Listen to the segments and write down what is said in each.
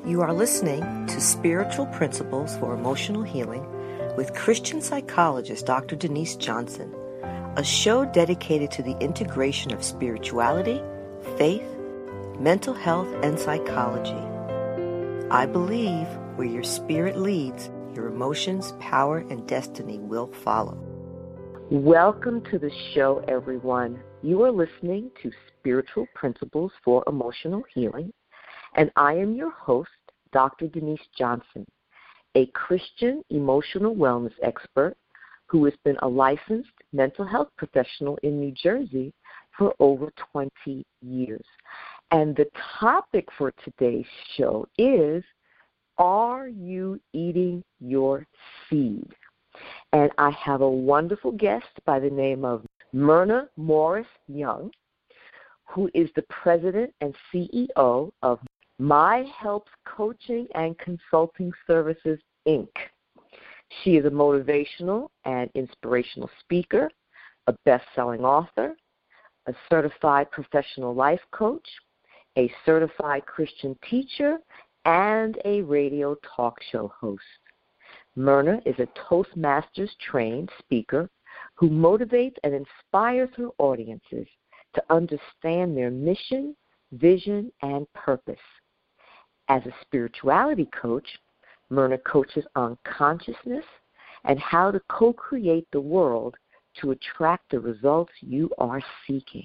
You are listening to Spiritual Principles for Emotional Healing with Christian psychologist Dr. Denise Johnson, a show dedicated to the integration of spirituality, faith, mental health, and psychology. I believe where your spirit leads, your emotions, power, and destiny will follow. Welcome to the show, everyone. You are listening to Spiritual Principles for Emotional Healing, and I am your host, Dr. Denise Johnson, a Christian emotional wellness expert who has been a licensed mental health professional in New Jersey for over 20 years. And the topic for today's show is, are you eating your seed? And I have a wonderful guest by the name of Myrna Morris Young, who is the president and CEO of My Helps Coaching and Consulting Services, Inc. She is a motivational and inspirational speaker, a best-selling author, a certified professional life coach, a certified Christian teacher, and a radio talk show host. Myrna is a Toastmasters-trained speaker who motivates and inspires her audiences to understand their mission, vision, and purpose. As a spirituality coach, Myrna coaches on consciousness and how to co-create the world to attract the results you are seeking.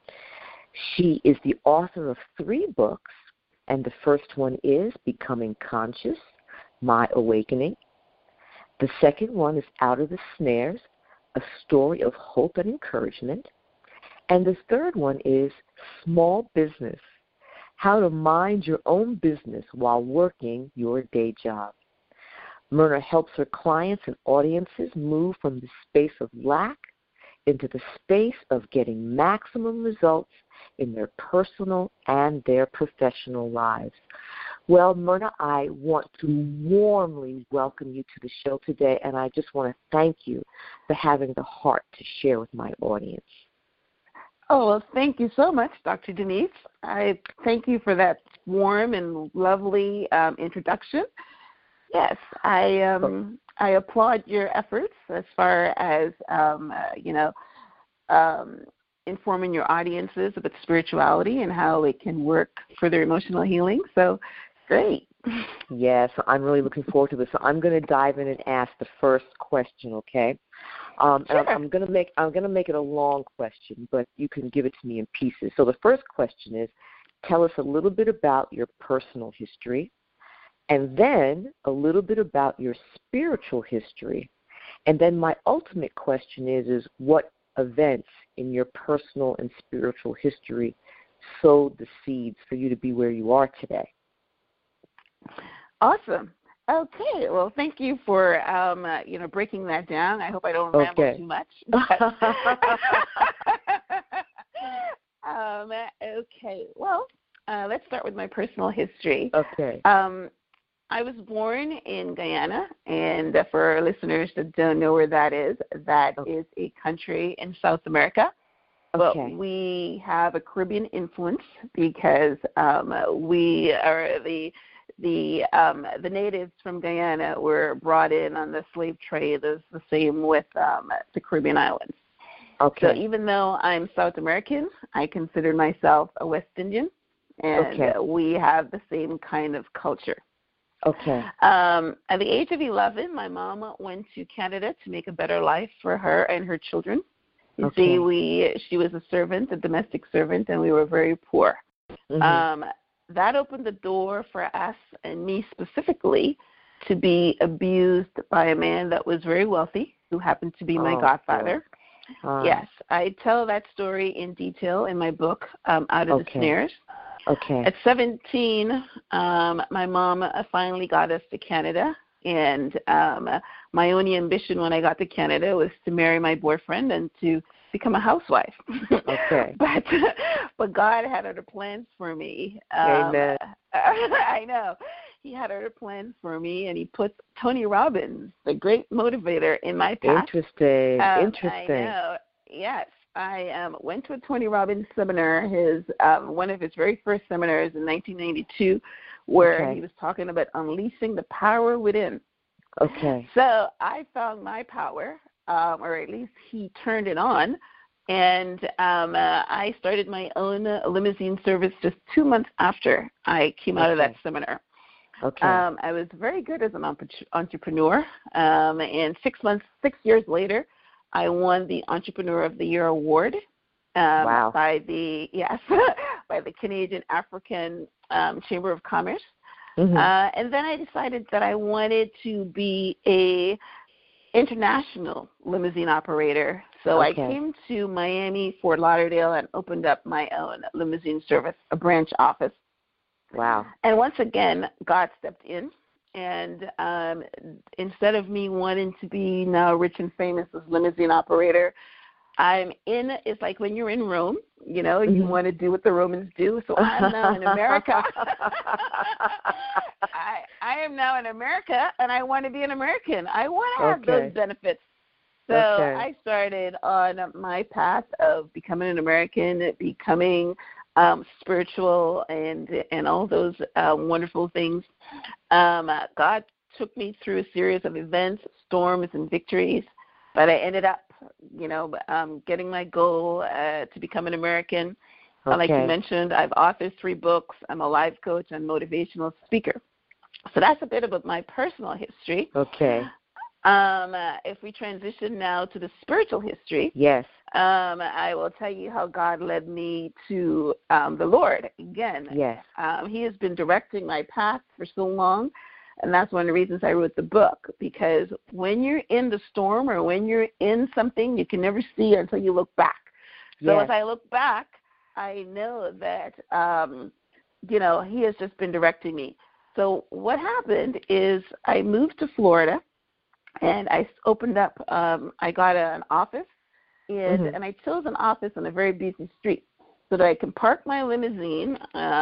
She is the author of 3 books, and the first one is Becoming Conscious, My Awakening. The second one is Out of the Snares, a story of hope and encouragement. And the third one is Small Business, how to mind your own business while working your day job. Myrna helps her clients and audiences move from the space of lack into the space of getting maximum results in their personal and their professional lives. Well, Myrna, I want to warmly welcome you to the show today, and I just want to thank you for having the heart to share with my audience. Oh, well, thank you so much, Dr. Denise. I thank you for that warm and lovely introduction. Yes, I applaud your efforts as far as, informing your audiences about spirituality and how it can work for their emotional healing. So, great. Yes, I'm really looking forward to this. So I'm going to dive in and ask the first question, okay? Sure. And I'm going to make it a long question, but you can give it to me in pieces. So the first question is, tell us a little bit about your personal history, and then a little bit about your spiritual history. And then my ultimate question is what events in your personal and spiritual history sowed the seeds for you to be where you are today? Awesome. Okay. Well, thank you for breaking that down. I hope I don't ramble too much. Okay. Well, let's start with my personal history. Okay. I was born in Guyana, and for our listeners that don't know where that is a country in South America. Okay. But we have a Caribbean influence because we are the natives from Guyana were brought in on the slave trade. It's the same with the Caribbean islands. Okay. So even though I'm South American, I consider myself a West Indian, and we have the same kind of culture. Okay. At the age of 11, my mom went to Canada to make a better life for her and her children. You see, she was a servant, a domestic servant, and we were very poor. Mm-hmm. That opened the door for us, and me specifically, to be abused by a man that was very wealthy, who happened to be my godfather. Yes, I tell that story in detail in my book, Out of the Snares. Okay. At 17, my mom finally got us to Canada, and my only ambition when I got to Canada was to marry my boyfriend and to become a housewife. Okay. But God had other plans for me. Amen. I know. He had other plans for me, and he put Tony Robbins, the great motivator, in my path. Interesting. I know. Yes. I went to a Tony Robbins seminar, one of his very first seminars in 1992, where he was talking about unleashing the power within. Okay. So I found my power, or at least he turned it on, and I started my own limousine service just 2 months after I came out of that seminar. Okay. I was very good as an entrepreneur, and 6 years later, I won the Entrepreneur of the Year award by the by the Canadian African Chamber of Commerce. Mm-hmm. And then I decided that I wanted to be a international limousine operator. So I came to Miami, Fort Lauderdale, and opened up my own limousine service, a branch office. Wow. And once again, God stepped in. And instead of me wanting to be now rich and famous as limousine operator, it's like when you're in Rome, you know, you want to do what the Romans do. So I'm now in America. I am now in America, and I want to be an American. I want to have those benefits. So I started on my path of becoming an American, becoming spiritual, and all those wonderful things. God took me through a series of events, storms, and victories, but I ended up, getting my goal to become an American. Like you mentioned, I've authored 3 books. I'm a life coach and motivational speaker. So that's a bit about my personal history. Okay. If we transition now to the spiritual history, yes, I will tell you how God led me to the Lord again. Yes. He has been directing my path for so long, and that's one of the reasons I wrote the book, because when you're in the storm or when you're in something, you can never see until you look back. So as I look back, I know that, He has just been directing me. So what happened is I moved to Florida, and I opened up, I got an office, and I chose an office on a very busy street so that I can park my limousine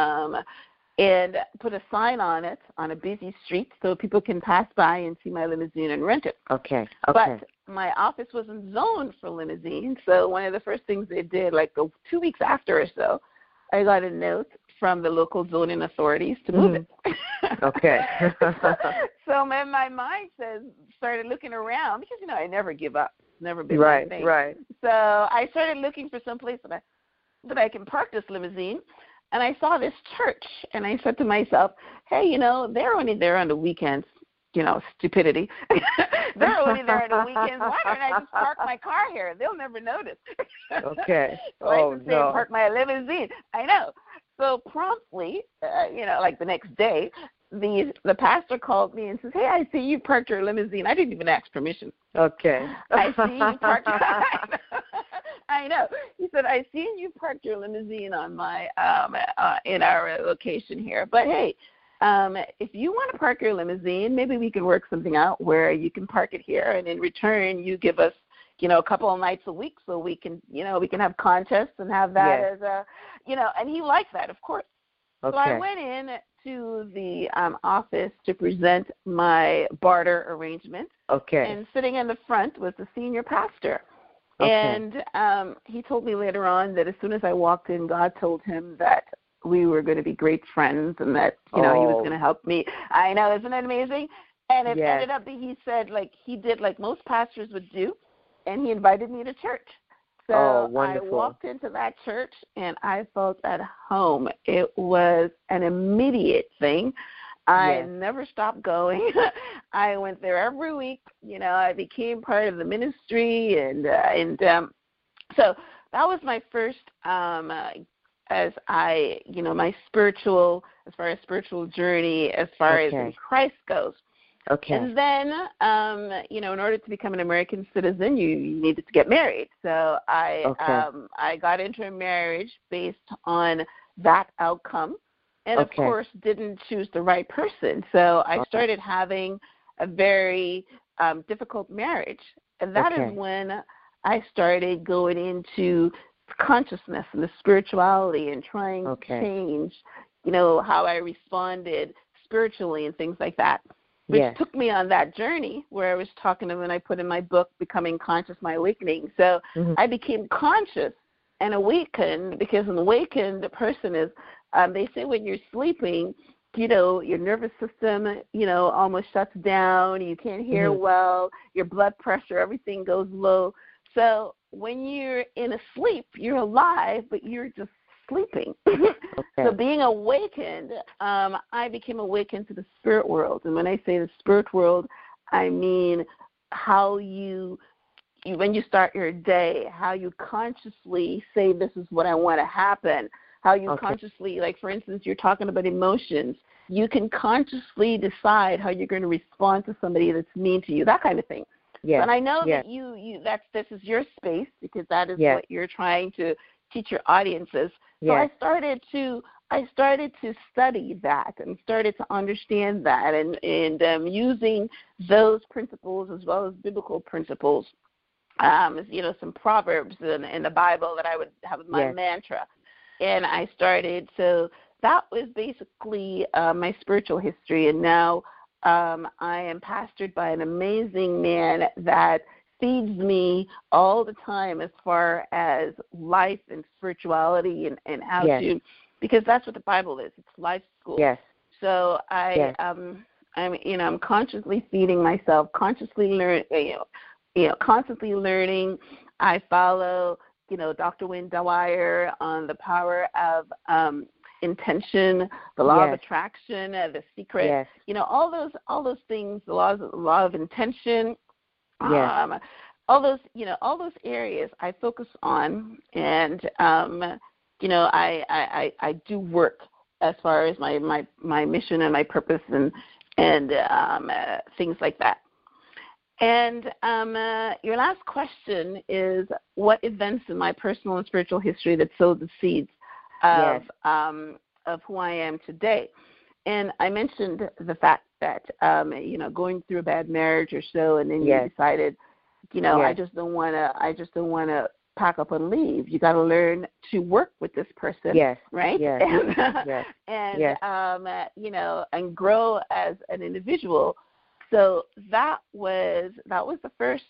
and put a sign on it on a busy street so people can pass by and see my limousine and rent it. Okay. But my office wasn't zoned for limousines, so one of the first things they did, like 2 weeks after or so, I got a note from the local zoning authorities to move it. Okay. So my mind started looking around because, I never give up. Never been my thing. Right. So I started looking for some place that I can park this limousine, and I saw this church, and I said to myself, hey, they're only there on the weekends. Stupidity. They're only there on the weekends. Why don't I just park my car here? They'll never notice. Okay. So I just park my limousine. I know. So promptly, like the next day, the pastor called me and says, hey, I see you parked your limousine. I didn't even ask permission. Okay. I see you parked I know. He said, I see you parked your limousine on my in our location here. But, hey, if you want to park your limousine, maybe we can work something out where you can park it here, and in return you give us, a couple of nights a week so we can, we can have contests and have that as a, and he liked that, of course. Okay. So I went in to the office to present my barter arrangement. Okay. And sitting in the front was the senior pastor. Okay. And he told me later on that as soon as I walked in, God told him that we were going to be great friends and that, he was going to help me. I know, isn't it amazing? And it ended up that he said, he did like most pastors would do, and he invited me to church. So I walked into that church, and I felt at home. It was an immediate thing. I never stopped going. I went there every week. I became part of the ministry, and so that was my first, as far as spiritual journey, as far as in Christ goes. Okay. And then, in order to become an American citizen, you needed to get married. So I got into a marriage based on that outcome, and of course didn't choose the right person. So I started having a very difficult marriage, and that is when I started going into consciousness and the spirituality and trying to change, how I responded spiritually and things like that. which took me on that journey where I was talking to when I put in my book, Becoming Conscious, My Awakening. So I became conscious and awakened, because an awakened person is, they say when you're sleeping, your nervous system, almost shuts down. You can't hear well. Your blood pressure, everything goes low. So when you're in a sleep, you're alive, but you're just sleeping. So being awakened, I became awakened to the spirit world. And when I say the spirit world, I mean how you when you start your day, how you consciously say, this is what I want to happen, how you consciously, like, for instance, you're talking about emotions. You can consciously decide how you're going to respond to somebody that's mean to you, that kind of thing. Yes. And I know that this is your space, because that is what you're trying to teach your audiences. So I started to study that and started to understand that, and using those principles as well as biblical principles. Some proverbs in the Bible that I would have as my mantra. And I started, so that was basically my spiritual history. And now I am pastored by an amazing man that feeds me all the time as far as life and spirituality and how to, because that's what the Bible is. It's life school. Yes. So I'm consciously feeding myself, consciously constantly learning. I follow, Dr. Wayne Dwyer on the power of intention, the law of attraction, the secret. All those things, the law of intention. All those areas I focus on, and I do work as far as my mission and my purpose and things like that. And your last question is, what events in my personal and spiritual history that sowed the seeds of who I am today? And I mentioned the fact that going through a bad marriage or so, and then you decided, I just don't want to pack up and leave. You got to learn to work with this person, right? And grow as an individual. So that was the first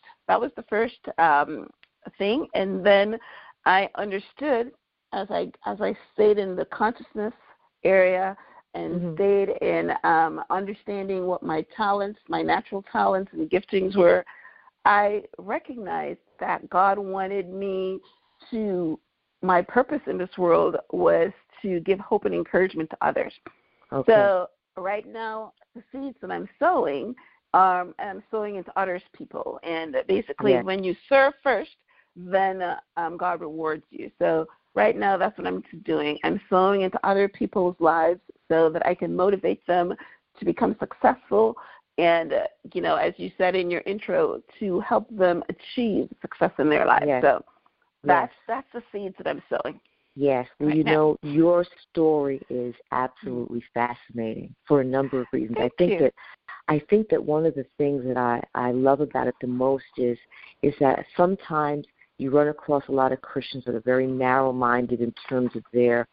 thing, and then I understood as I stayed in the consciousness area and stayed in understanding what my talents, my natural talents and giftings were. I recognized that God wanted me to. My purpose in this world was to give hope and encouragement to others. So right now, the seeds that I'm sowing, I'm sowing into others' people. And basically, when you serve first, then God rewards you. So right now, that's what I'm doing. I'm sowing into other people's lives so that I can motivate them to become successful. And, as you said in your intro, to help them achieve success in their lives. So that's the seeds that I'm sowing. Yes. Well, your story is absolutely fascinating for a number of reasons. I think that one of the things that I love about it the most is that sometimes you run across a lot of Christians that are very narrow-minded in terms of their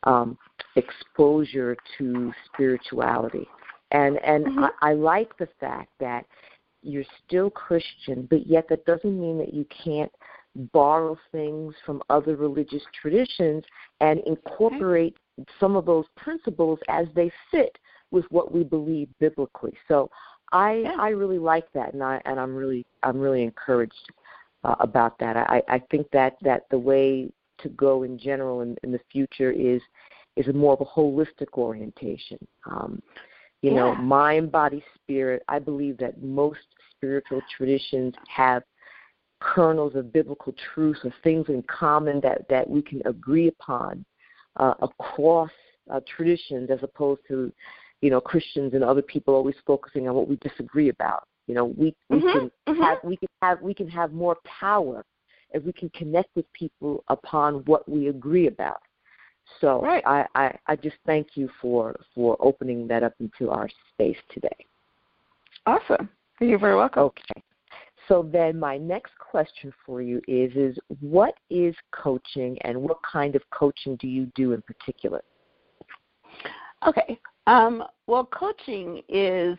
exposure to spirituality. And I like the fact that you're still Christian, but yet that doesn't mean that you can't borrow things from other religious traditions and incorporate some of those principles as they fit with what we believe biblically. So I really like that, and I'm really encouraged about that. I think that the way to go in general in the future is a more of a holistic orientation. Mind, body, spirit. I believe that most spiritual traditions have kernels of biblical truth or things in common that we can agree upon across traditions, as opposed to Christians and other people always focusing on what we disagree about. We can have more power if we can connect with people upon what we agree about. So I just thank you for opening that up into our space today. Awesome. You're very welcome. Okay. So then my next question for you is what is coaching, and what kind of coaching do you do in particular? Okay. Well, coaching is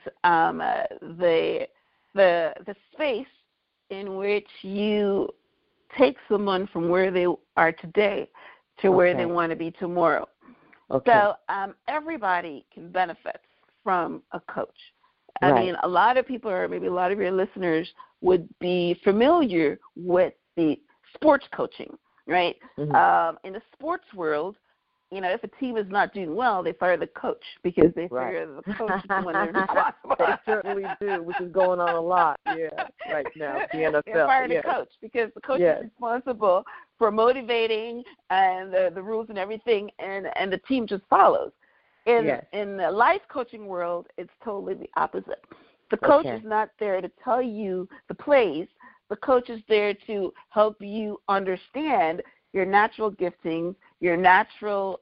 the space in which you take someone from where they are today to where they want to be tomorrow. Okay. So everybody can benefit from a coach. I mean, a lot of people, or maybe a lot of your listeners, would be familiar with the sports coaching, right? Mm-hmm. In the sports world, if a team is not doing well, they fire the coach because they figure the coach is the one they're responsible. They certainly do, which is going on a lot, right now, the NFL. They fire the coach because the coach is responsible for motivating and the rules and everything, and the team just follows. In the life coaching world, it's totally the opposite. The coach is not there to tell you the plays. The coach is there to help you understand your natural giftings, your natural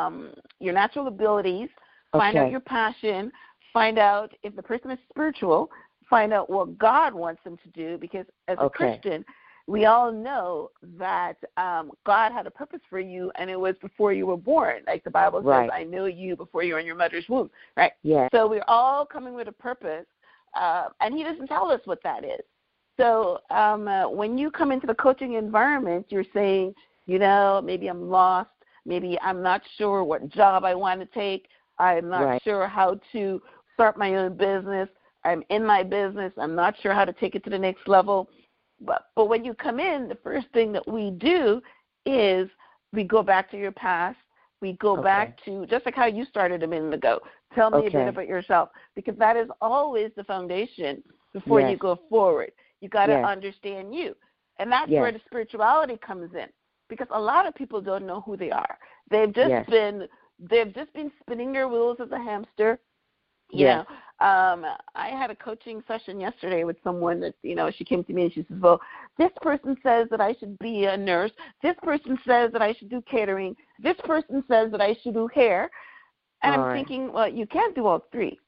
abilities, find out your passion, find out if the person is spiritual, find out what God wants them to do, because as a Christian, we all know that God had a purpose for you, and it was before you were born. Like the Bible says, I knew you before you were in your mother's womb, right? Yes. So we're all coming with a purpose, and he doesn't tell us what that is. So when you come into the coaching environment, you're saying, maybe I'm lost. Maybe I'm not sure what job I want to take. I'm not sure how to start my own business. I'm in my business. I'm not sure how to take it to the next level. But when you come in, the first thing that we do is we go back to your past. We go back to, just like how you started a minute ago, tell me a bit about yourself, because that is always the foundation before you go forward. You got to understand you. And that's where the spirituality comes in, because a lot of people don't know who they are. They've just been spinning their wheels as a hamster. You know, I had a coaching session yesterday with someone that, she came to me and she says, well, this person says that I should be a nurse. This person says that I should do catering. This person says that I should do hair. And I'm thinking, well, you can't do all three.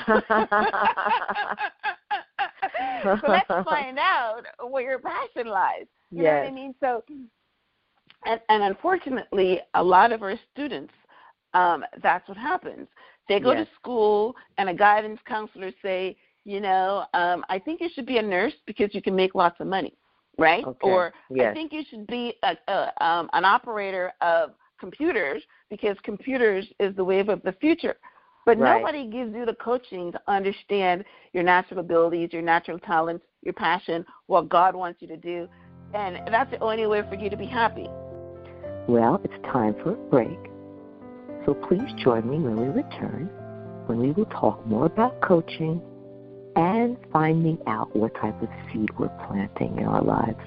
So let's find out where your passion lies. You know what I mean? So, and unfortunately, a lot of our students, that's what happens. They go to school, and a guidance counselor say, I think you should be a nurse because you can make lots of money, right? Or I think you should be an operator of computers because computers is the wave of the future. But nobody gives you the coaching to understand your natural abilities, your natural talents, your passion, what God wants you to do. And that's the only way for you to be happy. Well, it's time for a break. So please join me when we return, when we will talk more about coaching and finding out what type of seed we're planting in our lives.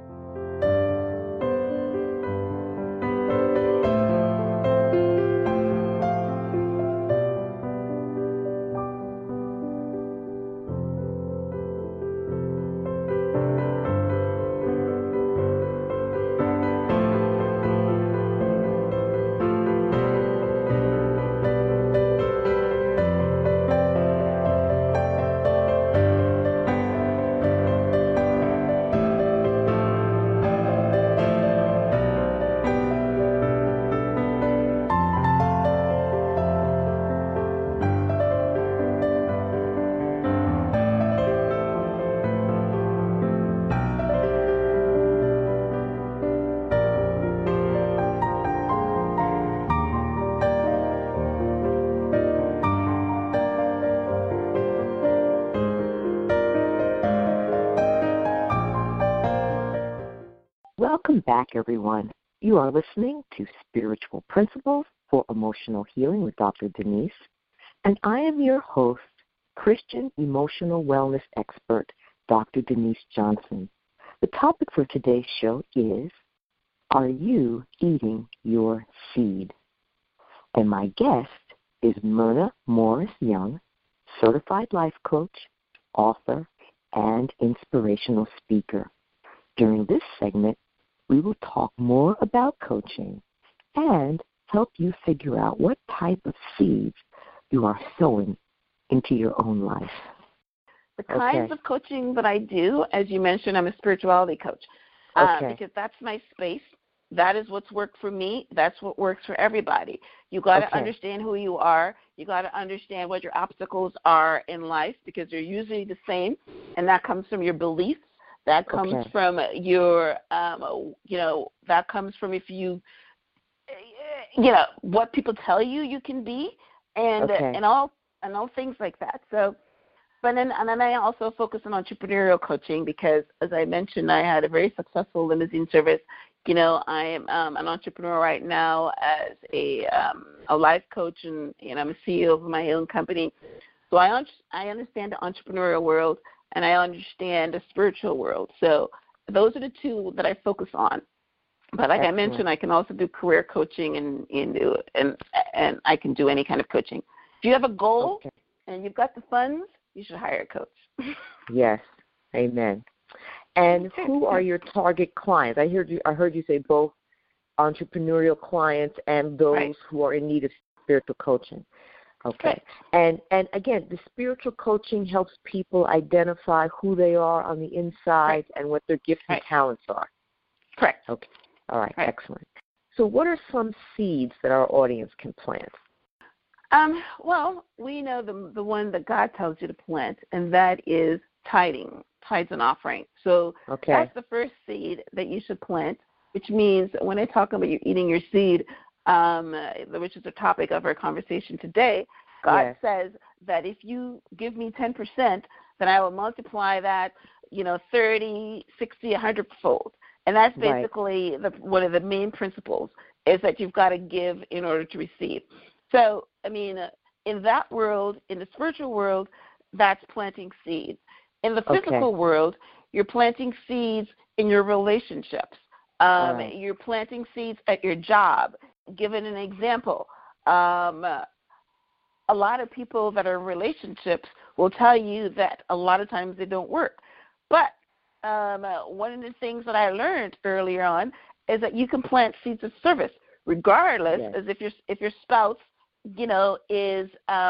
Welcome back, everyone. You are listening to Spiritual Principles for Emotional Healing with Dr. Denise, and I am your host, Christian emotional wellness expert, Dr. Denise Johnson. The topic for today's show is, are you eating your seed? And my guest is Myrna Morris Young, certified life coach, author, and inspirational speaker. During this segment, we will talk more about coaching and help you figure out what type of seeds you are sowing into your own life. The kinds of coaching that I do, as you mentioned, I'm a spirituality coach because that's my space. that is what's worked for me. That's what works for everybody. You got to understand who you are. You got to understand what your obstacles are in life, because they're usually the same, and that comes from your beliefs. That comes from your, that comes from if you, what people tell you you can be, and all things like that. So, and then I also focus on entrepreneurial coaching because, as I mentioned, I had a very successful limousine service. I am an entrepreneur right now as a life coach, and I'm a CEO of my own company. So I understand the entrepreneurial world, and I understand the spiritual world. So those are the two that I focus on. But like I mentioned, I can also do career coaching, and I can do any kind of coaching. If you have a goal and you've got the funds, you should hire a coach. Yes, amen. And who are your target clients? I heard you say both entrepreneurial clients and those who are in need of spiritual coaching. Okay. Right. And again, the spiritual coaching helps people identify who they are on the inside and what their gifts and talents are. Correct. Okay. All right. Excellent. So what are some seeds that our audience can plant? Well, we know the one that God tells you to plant, and that is tithes and offering. So that's the first seed that you should plant, which means when I talk about you eating your seed, which is the topic of our conversation today, God says that if you give me 10%, then I will multiply that, 30, 60, 100-fold. And that's basically one of the main principles, is that you've got to give in order to receive. So, in that world, in the spiritual world, that's planting seeds. In the physical world, you're planting seeds in your relationships. You're planting seeds at your job. Given an example, a lot of people that are in relationships will tell you that a lot of times they don't work. But one of the things that I learned earlier on is that you can plant seeds of service, regardless as if your spouse, is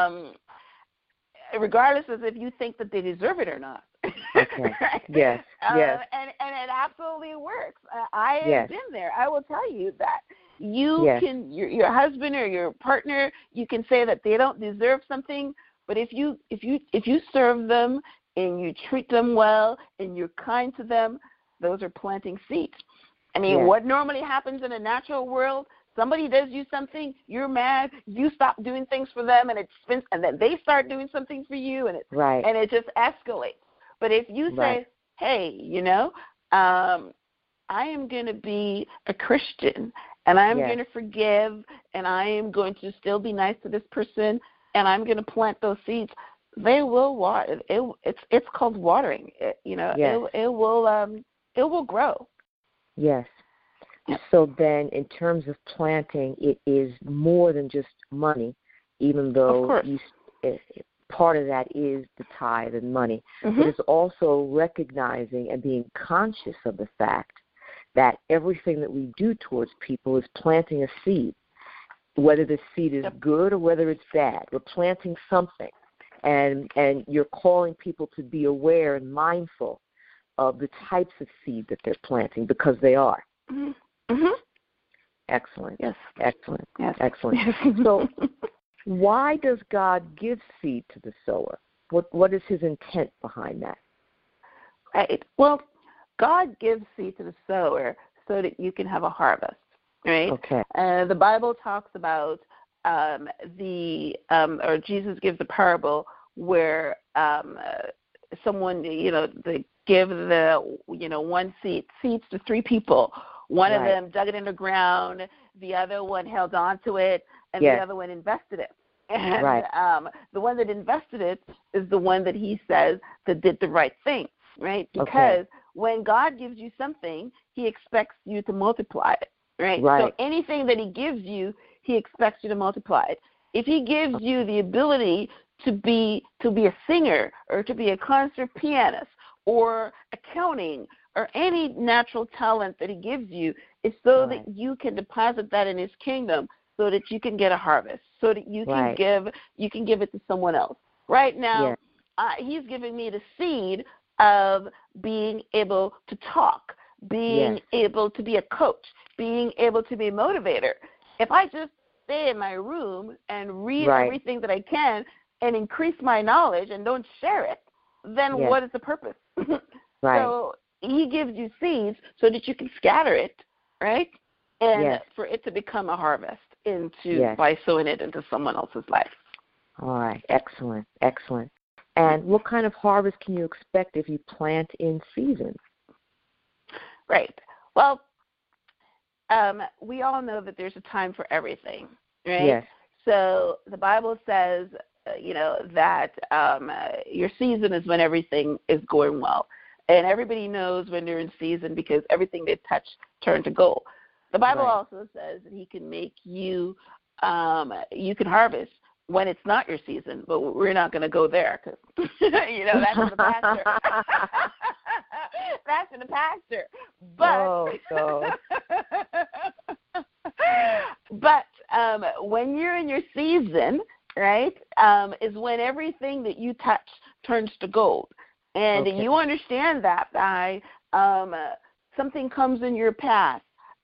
regardless as if you think that they deserve it or not. Right? Yes. And it absolutely works. I have been there. I will tell you that you can, your husband or your partner, you can say that they don't deserve something, but if you serve them and you treat them well and you're kind to them, those are planting seeds. What normally happens in a natural world? Somebody does you something, you're mad, you stop doing things for them, and then they start doing something for you, and it just escalates. But if you say, hey, I am going to be a Christian, and I'm going to forgive, and I am going to still be nice to this person, and I'm going to plant those seeds, they will water. It's called watering. It will grow. Yes. So then in terms of planting, it is more than just money, even though part of that is the tithe and money. But it's also recognizing and being conscious of the fact that everything that we do towards people is planting a seed, whether the seed is good or whether it's bad. We're planting something, and you're calling people to be aware and mindful of the types of seed that they're planting, because they are. Excellent. Yes. Excellent. Yes. Excellent. So why does God give seed to the sower? What is his intent behind that? Right. Well, God gives seed to the sower so that you can have a harvest, right? Okay. The Bible talks about or Jesus gives a parable where someone, they give one seeds to three people. One of them dug it in the ground, the other one held on to it, and the other one invested it. And the one that invested it is the one that he says that did the right thing, right? Because when God gives you something, he expects you to multiply it, right? So anything that he gives you, he expects you to multiply it. If he gives you the ability to be a singer or to be a concert pianist or accounting or any natural talent that he gives you, is so that you can deposit that in his kingdom, so that you can get a harvest, so that you can give it to someone else. Right now, he's giving me the seed of being able to talk, being able to be a coach, being able to be a motivator. If I just stay in my room and read everything that I can and increase my knowledge and don't share it, then what is the purpose? So he gives you seeds so that you can scatter it, right? And for it to become a harvest by sowing it into someone else's life. All right. Excellent. Excellent. And what kind of harvest can you expect if you plant in season? Right. Well, we all know that there's a time for everything, right? Yes. So the Bible says, that your season is when everything is going well. And everybody knows when they're in season because everything they touch turns to gold. The Bible also says that he can make you, you can harvest when it's not your season, but we're not going to go there because, that's for the pastor. That's for the pastor. But, when you're in your season, right, is when everything that you touch turns to gold. And you understand that by something comes in your path.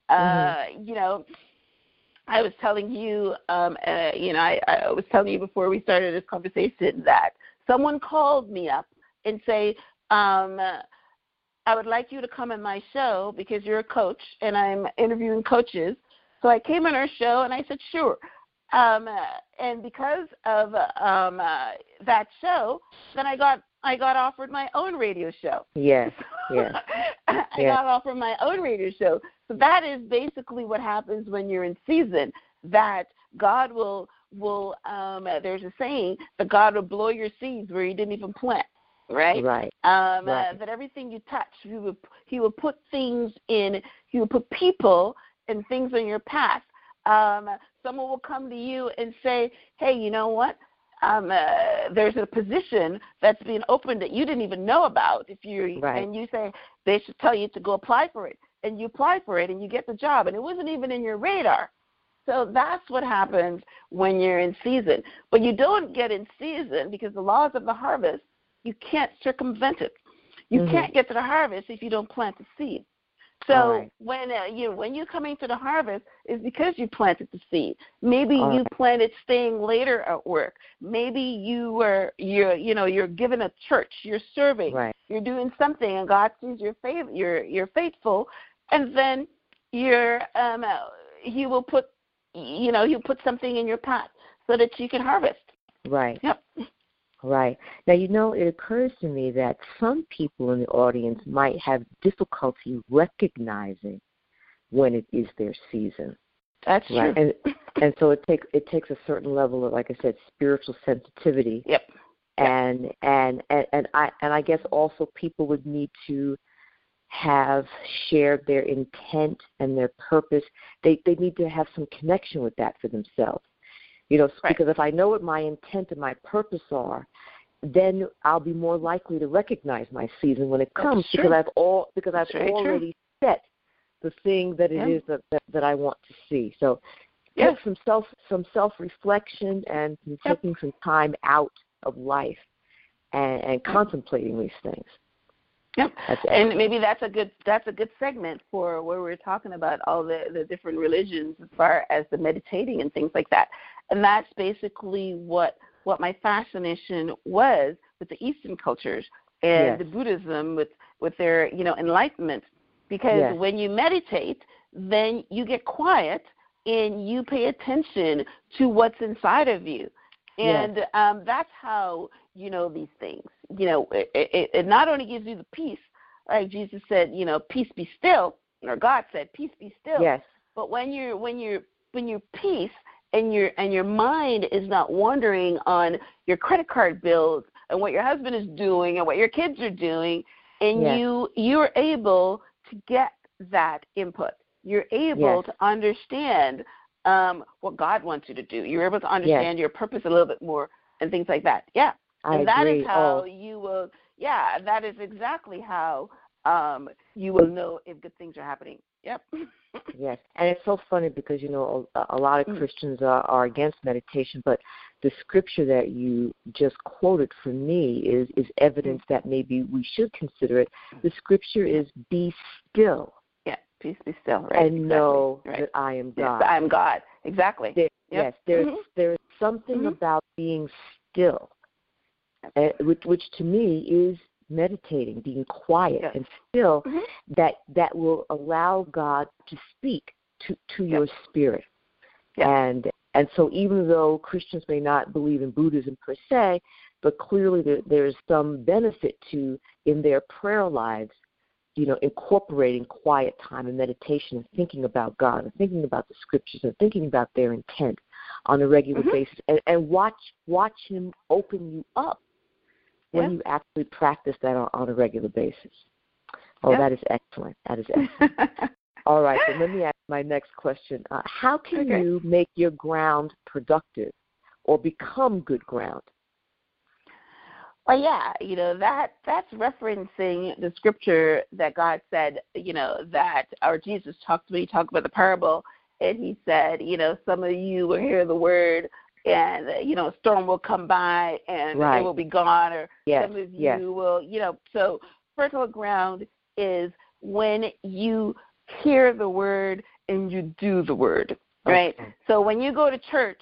I was telling you, I was telling you before we started this conversation that someone called me up and say, I would like you to come on my show because you're a coach and I'm interviewing coaches. So I came on our show and I said, sure. And because of that show, then I got offered my own radio show. Yes. I got offered my own radio show. So that is basically what happens when you're in season, that God will there's a saying that God will blow your seeds where you didn't even plant, right? That everything you touch, he will put things in, he will put people and things in your path. Someone will come to you and say, hey, you know what? There's a position that's being opened that you didn't even know about. And you say they should tell you to go apply for it, and you apply for it, and you get the job, and it wasn't even in your radar. So that's what happens when you're in season. But you don't get in season because the laws of the harvest, you can't circumvent it. You can't get to the harvest if you don't plant the seed. So when you're coming to the harvest is because you planted the seed. Maybe you planted staying later at work. Maybe you're given a church. You're serving. You're doing something, and God sees you're faithful, and then He will put He'll put something in your path so that you can harvest. Right. Yep. Right. Now, it occurs to me that some people in the audience might have difficulty recognizing when it is their season. That's true. And so it takes a certain level of, like I said, spiritual sensitivity. Yep. And I guess also people would need to have shared their intent and their purpose. They need to have some connection with that for themselves. Because if I know what my intent and my purpose are, then I'll be more likely to recognize my season when it comes because I've already set the thing that it is that I want to see. So take some self-reflection and taking some time out of life and contemplating these things. Yep, and maybe that's a good segment for where we're talking about all the different religions as far as the meditating and things like that. And that's basically what my fascination was with the Eastern cultures and the Buddhism with their enlightenment. Because when you meditate, then you get quiet and you pay attention to what's inside of you. And that's how you know these things. It not only gives you the peace, like Jesus said, peace be still, or God said, peace be still. Yes. But when you're peace and your mind is not wandering on your credit card bills and what your husband is doing and what your kids are doing, and you're able to get that input. You're able to understand what God wants you to do. You're able to understand your purpose a little bit more and things like that. Yeah. And that is how you will, that is exactly how you will know if good things are happening. Yep. Yes, and it's so funny because, a lot of Christians are against meditation, but the scripture that you just quoted for me is evidence that maybe we should consider it. The scripture is, be still. Yeah, peace be still, right? And know that I am God. Yes, I am God, exactly. Yes, there's something about being still, which to me is meditating, being quiet and still, that will allow God to speak to your spirit. And so even though Christians may not believe in Buddhism per se, but clearly there's some benefit to, in their prayer lives, incorporating quiet time and meditation and thinking about God and thinking about the scriptures and thinking about their intent on a regular basis, and watch Him open you up when you actually practice that on a regular basis. Oh, that is excellent. That is excellent. All right, so let me ask my next question. How can you make your ground productive or become good ground? Well, that's referencing the scripture that God said, that our Jesus talked about the parable, and he said, some of you will hear the word, and, a storm will come by and it will be gone, or some of you will, so fertile ground is when you hear the word and you do the word, right? Okay. So when you go to church,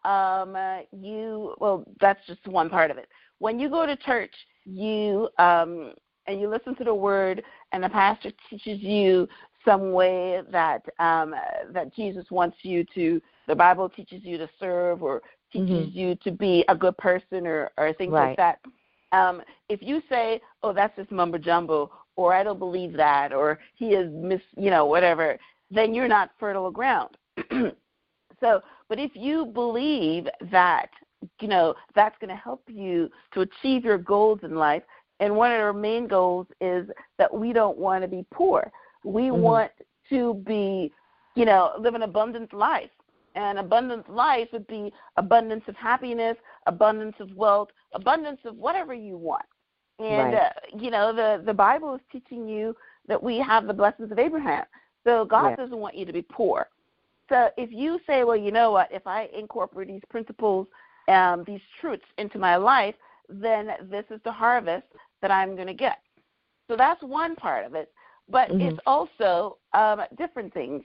that's just one part of it. When you go to church, you and you listen to the word, and the pastor teaches you some way that that Jesus wants you to. The Bible teaches you to serve, or teaches you to be a good person, or things like that. If you say, "Oh, that's just mumbo jumbo," or "I don't believe that," or "he is whatever," then you're not fertile ground. So, but if you believe that, that's going to help you to achieve your goals in life, and one of our main goals is that we don't want to be poor. We want to be, live an abundant life. And abundant life would be abundance of happiness, abundance of wealth, abundance of whatever you want. And, the Bible is teaching you that we have the blessings of Abraham. So God doesn't want you to be poor. So if you say, well, you know what, if I incorporate these principles, these truths into my life, then this is the harvest that I'm going to get. So that's one part of it. But it's also different things.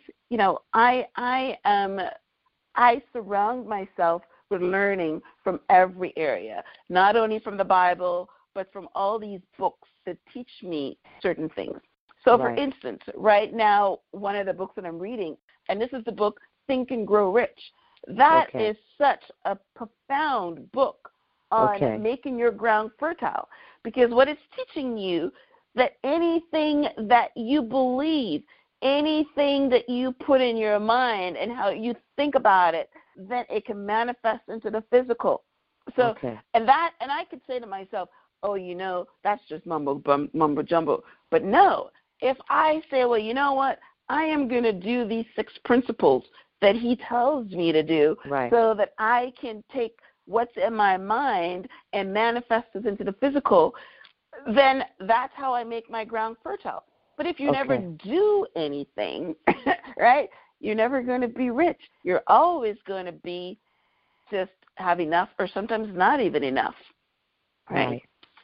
I surround myself with learning from every area, not only from the Bible, but from all these books that teach me certain things. So, for instance, right now, one of the books that I'm reading, and this is the book Think and Grow Rich. That is such a profound book on making your ground fertile, because what it's teaching you, that anything that you believe, anything that you put in your mind and how you think about it, then it can manifest into the physical. So, and I could say to myself, oh, that's just mumbo jumbo. But no, if I say, well, you know what, I am going to do these 6 principles that he tells me to do, so that I can take what's in my mind and manifest it into the physical, then that's how I make my ground fertile. But if you never do anything, right, you're never going to be rich. You're always going to be just have enough, or sometimes not even enough. Right.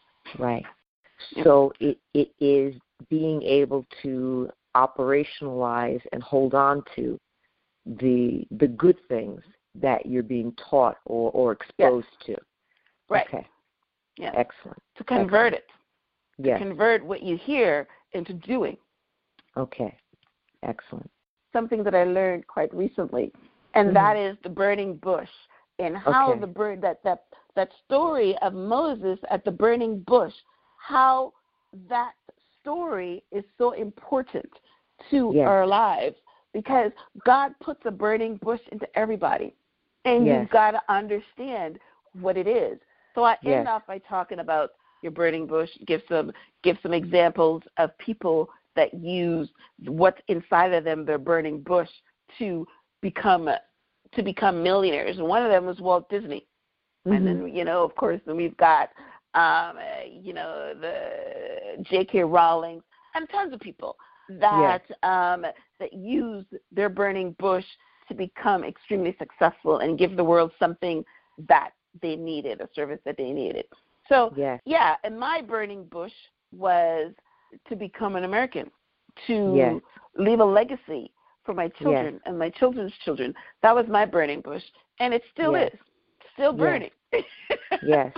So it is being able to operationalize and hold on to the good things that you're being taught or exposed to. Right. Okay. Yeah. Excellent. To convert it. Yes. To convert what you hear into doing. Okay. Excellent. Something that I learned quite recently, and that is the burning bush, and how the bird that story of Moses at the burning bush, how that story is so important to our lives, because God puts a burning bush into everybody, and you've got to understand what it is. So I end off by talking about your burning bush, give some examples of people that use what's inside of them, their burning bush, to become millionaires. And one of them was Walt Disney. And then, of course, then we've got, the J.K. Rowling and tons of people. that that use their burning bush to become extremely successful and give the world something that they needed, a service that they needed. So, and my burning bush was to become an American, to leave a legacy for my children and my children's children. That was my burning bush, and it still is, still burning. Yes.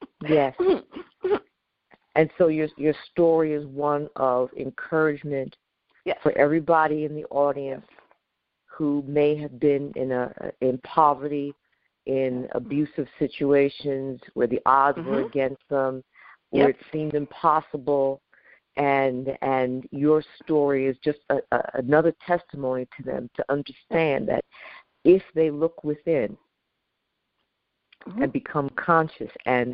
And so your story is one of encouragement for everybody in the audience who may have been in poverty, in abusive situations where the odds were against them, where it seemed impossible, and your story is just another testimony to them to understand that if they look within and become conscious and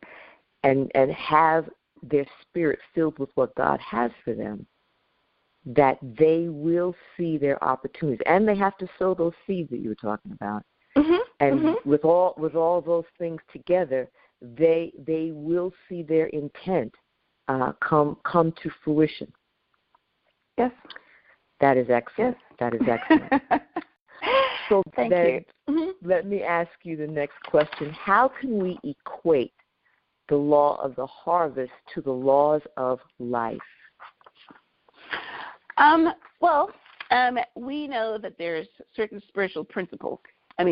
have their spirit filled with what God has for them, that they will see their opportunities, and they have to sow those seeds that you were talking about. And with all those things together, they will see their intent come to fruition. Yes, that is excellent. That is excellent. So Thank you. Let me ask you the next question: how can we equate the law of the harvest to the laws of life? We know that there's certain spiritual principles.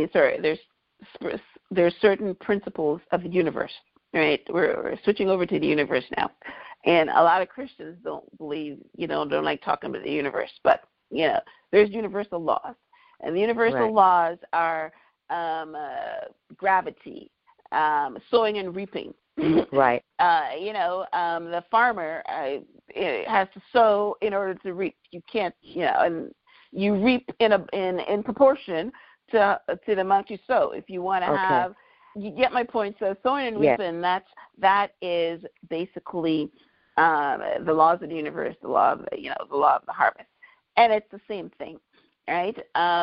There's certain principles of the universe, right? We're switching over to the universe now. And a lot of Christians don't believe, don't like talking about the universe. But, there's universal laws. And the universal laws are gravity, sowing and reaping. Right. The farmer has to sow in order to reap. You can't, and you reap in proportion to the amount you sow. If you want to have, you get my point. So sowing and reaping, that is basically the laws of the universe, the law of the law of the harvest, and it's the same thing, right?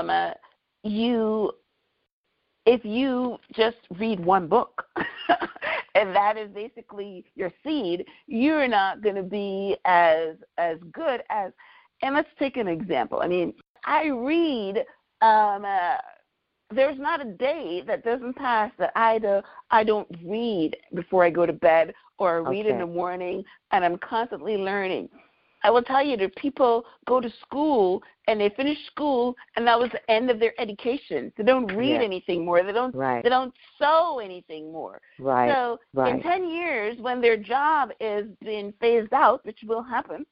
If you just read one book, and that is basically your seed, you're not going to be as good as. And let's take an example. I read. There's not a day that doesn't pass that I don't read before I go to bed or read in the morning, and I'm constantly learning. I will tell you that people go to school and they finish school, and that was the end of their education. They don't read anything more. They don't sow anything more. Right. So in 10 years, when their job is being phased out, which will happen,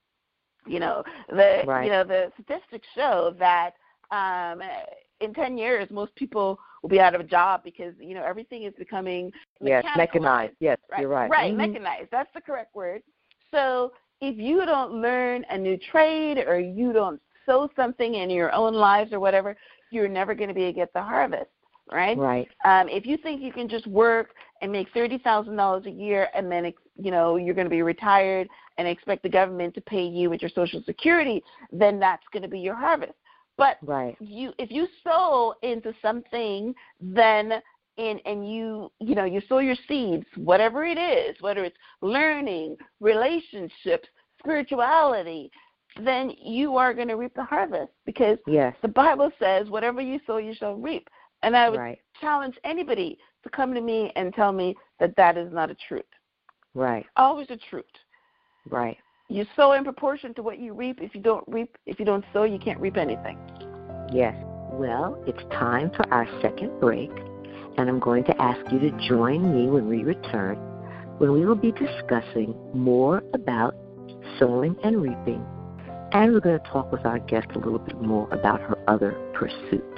the statistics show that in 10 years, most people will be out of a job because, everything is becoming mechanized. Yes, you're right. Right, mechanized. That's the correct word. So if you don't learn a new trade or you don't sow something in your own lives or whatever, you're never going to be able to get the harvest, right? Right. If you think you can just work and make $30,000 a year and then, you're going to be retired and expect the government to pay you with your Social Security, then that's going to be your harvest. But if you sow into something, then you sow your seeds, whatever it is, whether it's learning, relationships, spirituality, then you are going to reap the harvest because the Bible says whatever you sow, you shall reap. And I would challenge anybody to come to me and tell me that is not a truth. Right. Always a truth. Right. You sow in proportion to what you reap. If you don't sow, you can't reap anything. Yes. Well, it's time for our second break, and I'm going to ask you to join me when we return, when we will be discussing more about sowing and reaping, and we're going to talk with our guest a little bit more about her other pursuits.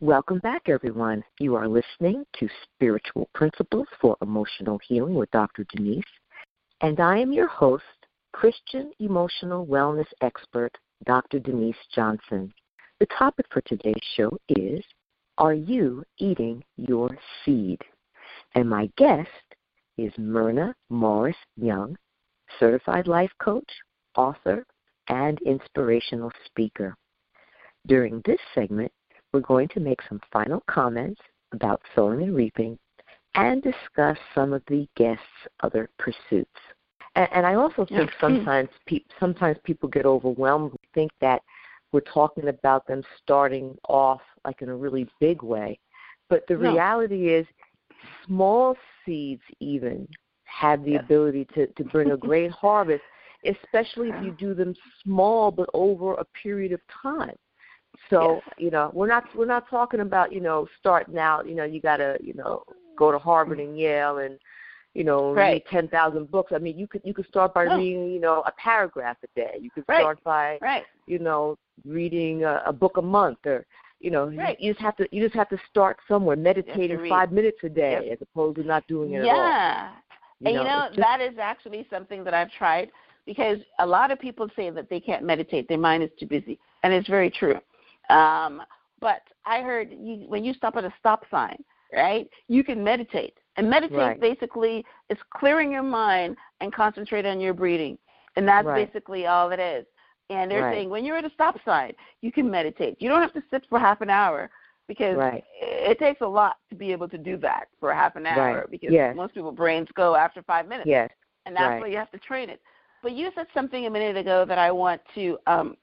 Welcome back, everyone. You are listening to Spiritual Principles for Emotional Healing with Dr. Denise, and I am your host, Christian emotional wellness expert, Dr. Denise Johnson. The topic for today's show is, are you eating your seed? And my guest is Myrna Morris Young, certified life coach, author, and inspirational speaker. During this segment, we're going to make some final comments about sowing and reaping and discuss some of the guests' other pursuits. And I also think sometimes people get overwhelmed. We think that we're talking about them starting off like in a really big way. But the reality is small seeds even have the ability to bring a great harvest, especially if you do them small but over a period of time. So, we're not talking about, starting out, you got to, go to Harvard and Yale and, read 10,000 books. I mean, you could start by reading, a paragraph a day. You could start by, reading a book a month, or, you just have to start somewhere, meditating 5 minutes a day as opposed to not doing it at all. Yeah. And, that is actually something that I've tried, because a lot of people say that they can't meditate. Their mind is too busy. And it's very true. But I heard when you stop at a stop sign, right, you can meditate. And meditate basically is clearing your mind and concentrate on your breathing. And that's basically all it is. And they're saying when you're at a stop sign, you can meditate. You don't have to sit for half an hour, because it takes a lot to be able to do that for a half an hour, because most people's brains go after 5 minutes. Yes. And that's why you have to train it. But you said something a minute ago that I want to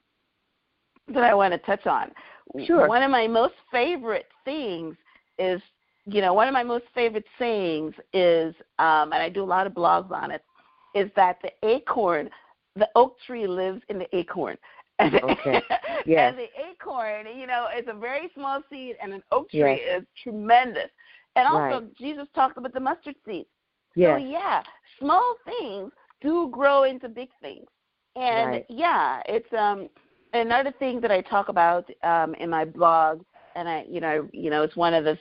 touch on. Sure. One of my most favorite things is, one of my most favorite sayings is, and I do a lot of blogs on it, is that the oak tree lives in the acorn. Okay. Yes. And the acorn, is a very small seed, and an oak tree is tremendous. And also, Jesus talked about the mustard seed. Yes. So, small things do grow into big things. And, it's another thing that I talk about in my blog, and it's one of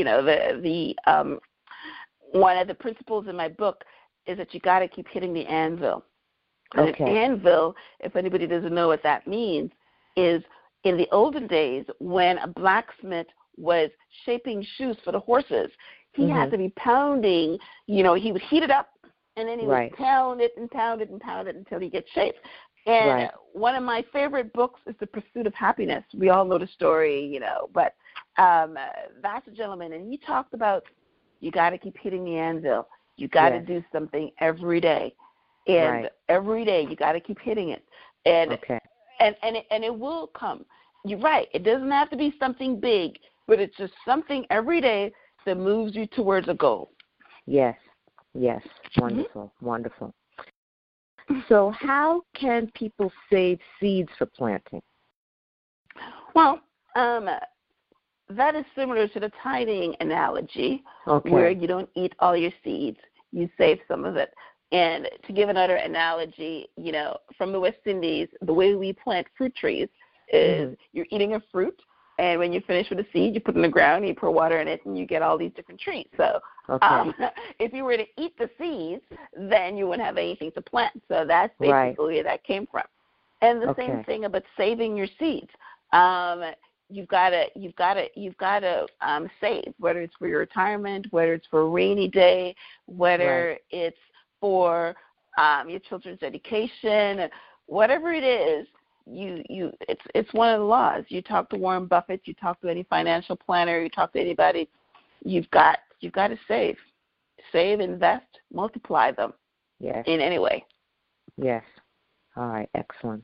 one of the principles in my book is that you got to keep hitting the anvil. And an anvil, if anybody doesn't know what that means, is in the olden days when a blacksmith was shaping shoes for the horses, he had to be pounding. He would heat it up, and then he would pound it and pound it and pound it until he gets shaped. And one of my favorite books is The Pursuit of Happiness. We all know the story, but that's a gentleman. And he talked about you got to keep hitting the anvil. You got to do something every day. And every day you got to keep hitting it. And, and it will come. You're right. It doesn't have to be something big, but it's just something every day that moves you towards a goal. Yes. Yes. Wonderful. Wonderful. So how can people save seeds for planting? Well, that is similar to the tithing analogy, where you don't eat all your seeds. You save some of it. And to give another analogy, from the West Indies, the way we plant fruit trees is you're eating a fruit, and when you finish with a seed, you put it in the ground, you pour water in it, and you get all these different trees. So if you were to eat the seeds, then you wouldn't have anything to plant. So that's basically where that came from. And the same thing about saving your seeds. You've got to save, whether it's for your retirement, whether it's for a rainy day, whether it's for your children's education, whatever it is. It's one of the laws. You talk to Warren Buffett, you talk to any financial planner, you talk to anybody, you've got to save, invest, multiply them in any way. Yes. All right. Excellent.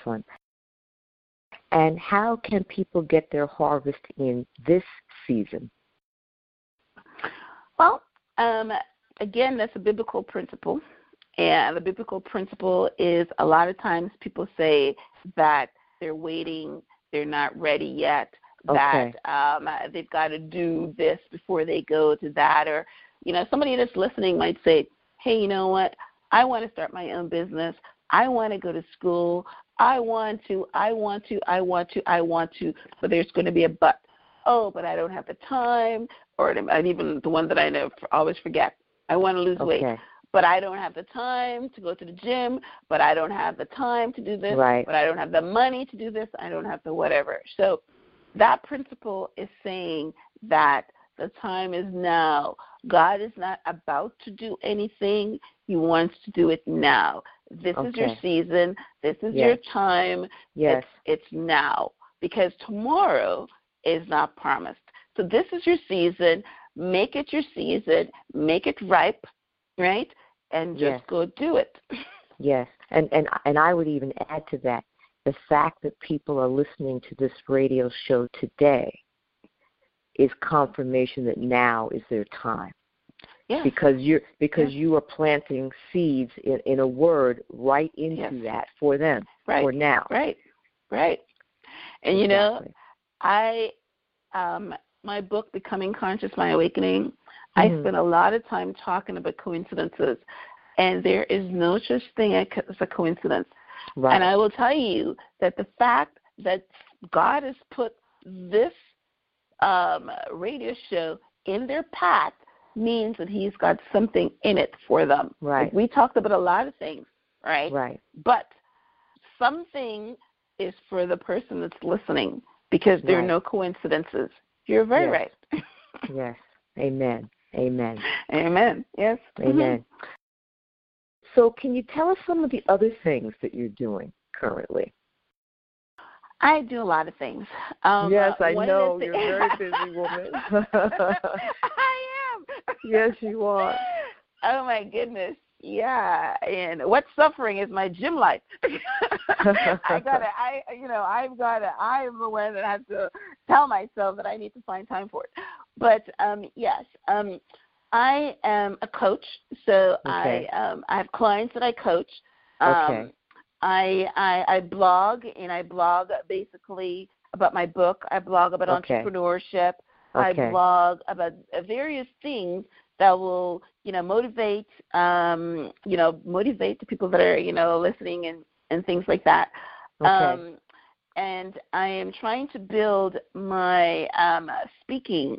And how can people get their harvest in this season? Well, again, that's a biblical principle. And the biblical principle is a lot of times people say that they're waiting, they're not ready yet, that they've got to do this before they go to that. Or, somebody that's listening might say, hey, you know what, I want to start my own business. I want to go to school. I want to, but there's going to be a but. oh, but I don't have the time, and even the one that I always forget. I want to lose weight, but I don't have the time to go to the gym, but I don't have the time to do this, but I don't have the money to do this, I don't have the whatever. So that principle is saying that the time is now. God is not about to do anything. He wants to do it now. This is your season. This is your time. Yes. It's now, because tomorrow is not promised. So this is your season. Make it your season. Make it ripe, right? And just go do it. Yes. And I would even add to that, the fact that people are listening to this radio show today is confirmation that now is their time. Yes. Because you are planting seeds in a word right into that for them, for now. Right. And you know, my book, Becoming Conscious, My Awakening, I spent a lot of time talking about coincidences, and there is no such thing as a coincidence. Right. And I will tell you that the fact that God has put this radio show in their path means that He's got something in it for them. Right. Like we talked about a lot of things, right? Right. But something is for the person that's listening, because there are no coincidences. You're very right. Yes. Amen. Amen. Amen. Yes. Amen. So can you tell us some of the other things that you're doing currently? I do a lot of things. Yes, I know. You're a very busy woman. I am. Yes, you are. Oh, my goodness. Yeah, and what's suffering is my gym life. I'm the one that has to tell myself that I need to find time for it. But yes, I am a coach, so I have clients that I coach. I blog, and I blog basically about my book. I blog about entrepreneurship. I blog about various things that will, motivate the people that are, listening and things like that. And I am trying to build my speaking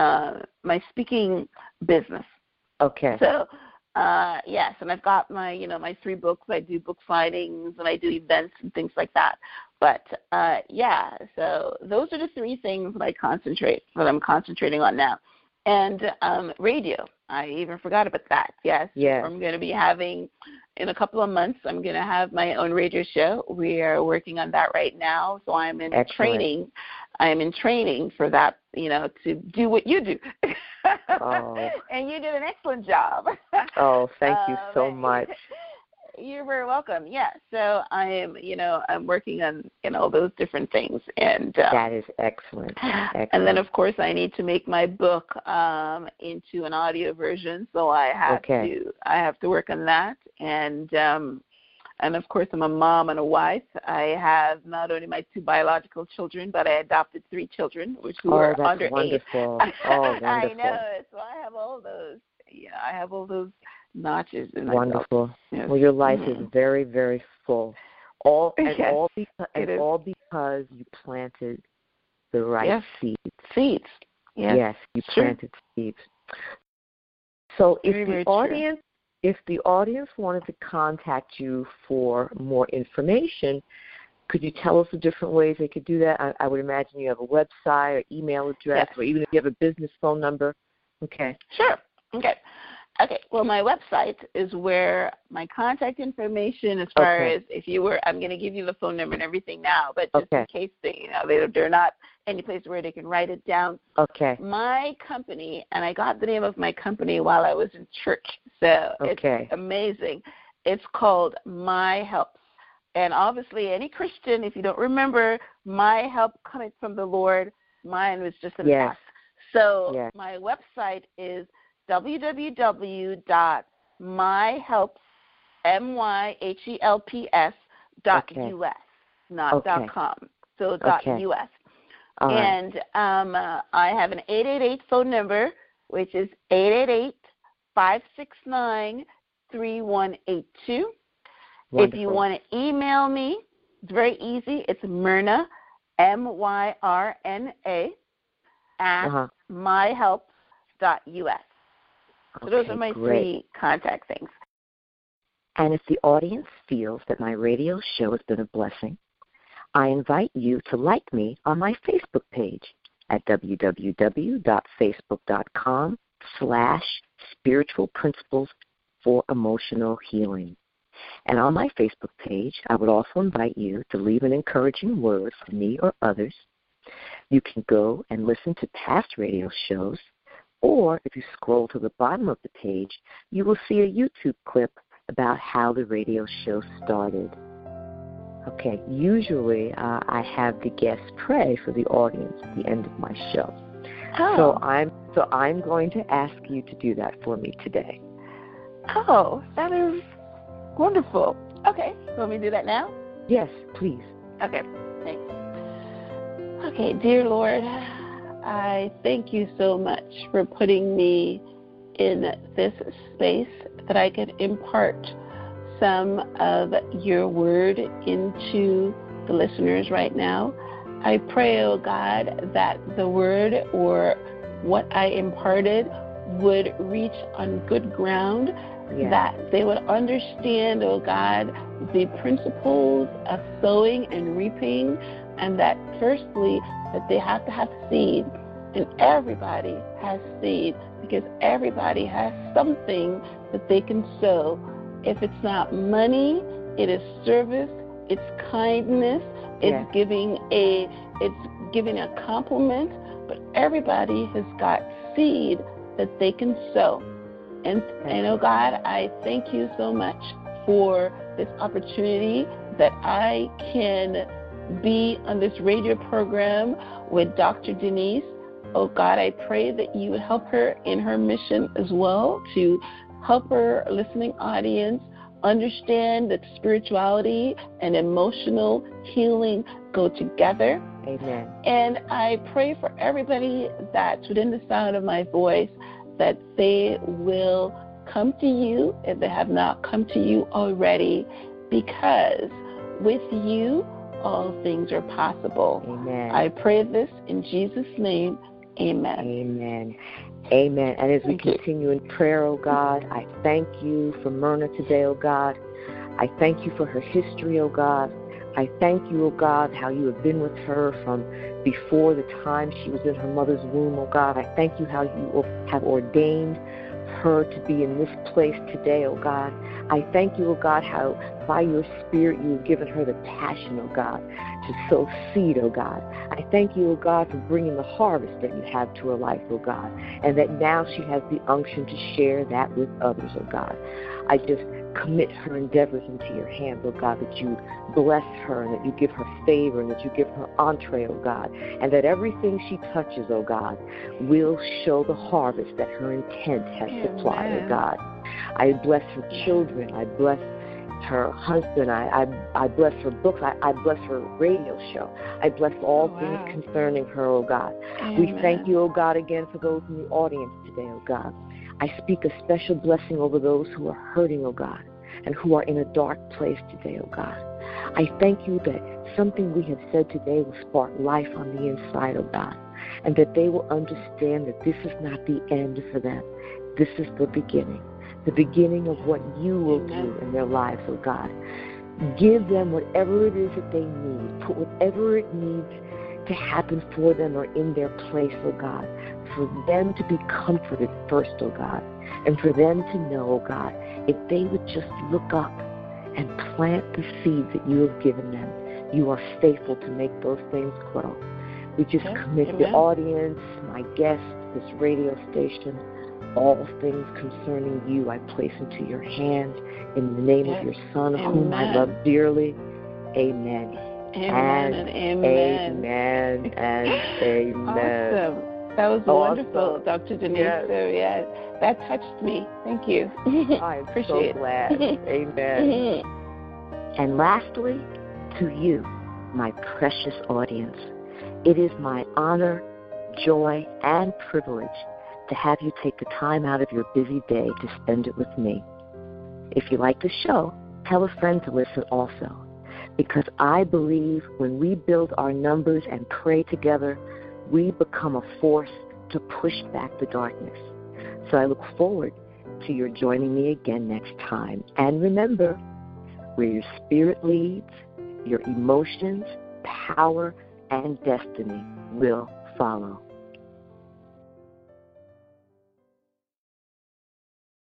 business. Okay. So, yes, and I've got my, my 3 books. I do book signings and I do events and things like that. But so those are the 3 things that I'm concentrating on now. And radio, I even forgot about that. Yes. I'm going to be having, in a couple of months, I'm going to have my own radio show. We are working on that right now. So I'm in training. I'm in training for that, to do what you do. And you did an excellent job. Oh, thank you so much. You're very welcome. Yeah. So I am, I'm working on, all those different things. And that is excellent. And then, of course, I need to make my book into an audio version. So I have to work on that. And of course, I'm a mom and a wife. I have not only my 2 biological children, but I adopted 3 children, who are under 8. Wonderful. Oh, wonderful. I know. So I have all those. Yeah, I have all those notches in myself. Wonderful. Yes. Well, your life is very, very full. All because you planted the right seeds. Seeds. Yes, you planted seeds. So if the audience wanted to contact you for more information, could you tell us the different ways they could do that? I would imagine you have a website or email address, or even if you have a business phone number. Okay. Sure. Okay. Well, my website is where my contact information, as far as I'm going to give you the phone number and everything now, but just in case they're not any place where they can write it down. Okay. My company, and I got the name of my company while I was in church, so it's amazing. It's called My Helps. And obviously, any Christian, if you don't remember, my help coming from the Lord, mine was just an S. So my website is www.myhelps.us, not .com, so .us. And I have an 888 phone number, which is 888-569-3182. If you want to email me, it's very easy. It's Myrna, Myrna, at myhelp.us. So those are my three contact things. And if the audience feels that my radio show has been a blessing, I invite you to like me on my Facebook page at www.facebook.com/spiritual principles for emotional healing. And on my Facebook page, I would also invite you to leave an encouraging word for me or others. You can go and listen to past radio shows, or if you scroll to the bottom of the page, you will see a YouTube clip about how the radio show started. Okay, usually I have the guests pray for the audience at the end of my show. So I'm going to ask you to do that for me today. Oh, that is wonderful. Okay, want me to do that now? Yes, please. Okay, thanks. Okay, dear Lord, I thank you so much for putting me in this space that I could impart some of your word into the listeners right now. I pray, oh God, that the word or what I imparted would reach on good ground, that they would understand, oh God, the principles of sowing and reaping, and that firstly, that they have to have seed, and everybody has seed, because everybody has something that they can sow. If it's not money, it is service, it's kindness, it's giving a compliment, but everybody has got seed that they can sow. And oh God, I thank you so much for this opportunity that I can be on this radio program with Dr. Denise. Oh God, I pray that you would help her in her mission as well, to help her listening audience understand that spirituality and emotional healing go together. Amen. And I pray for everybody that's within the sound of my voice, that they will come to you if they have not come to you already, because with you, all things are possible. Amen. I pray this in Jesus' name. Amen. Amen. Amen. And as we continue in prayer, oh God, I thank you for Myrna today, oh God. I thank you for her history, oh God. I thank you, oh God, how you have been with her from before the time she was in her mother's womb, oh God. I thank you how you have ordained her to be in this place today, oh God. I thank you, oh God, how by your Spirit you have given her the passion, oh God, to sow seed, oh God. I thank you, oh God, for bringing the harvest that you have to her life, oh God, and that now she has the unction to share that with others, oh God. I just commit her endeavors into your hands, oh God, that you bless her and that you give her favor and that you give her entree, oh God, and that everything she touches, oh God, will show the harvest that her intent has supplied, oh God. I bless her children. I bless her husband. I bless her books. I bless her radio show. I bless all things concerning her, oh God. Amen. We thank you, oh God, again for those in the audience today, oh God. I speak a special blessing over those who are hurting, oh God, and who are in a dark place today, oh God. I thank you that something we have said today will spark life on the inside, oh God, and that they will understand that this is not the end for them. This is the beginning of what you will do in their lives, oh God. Give them whatever it is that they need. Put whatever it needs to happen for them or in their place, oh God, for them to be comforted first, oh God, and for them to know, oh God, if they would just look up and plant the seeds that you have given them, you are faithful to make those things grow. We just commit the audience, my guests, this radio station, all things concerning you I place into your hands in the name of your Son, whom I love dearly. Amen. Amen and amen. Amen and amen. Awesome. That was wonderful, Dr. Denise. Yes. So, that touched me. Thank you. I'm so glad. Amen. And lastly, to you, my precious audience, it is my honor, joy, and privilege to have you take the time out of your busy day to spend it with me. If you like the show, tell a friend to listen also, because I believe when we build our numbers and pray together, we become a force to push back the darkness. So I look forward to your joining me again next time. And remember, where your spirit leads, your emotions, power, and destiny will follow.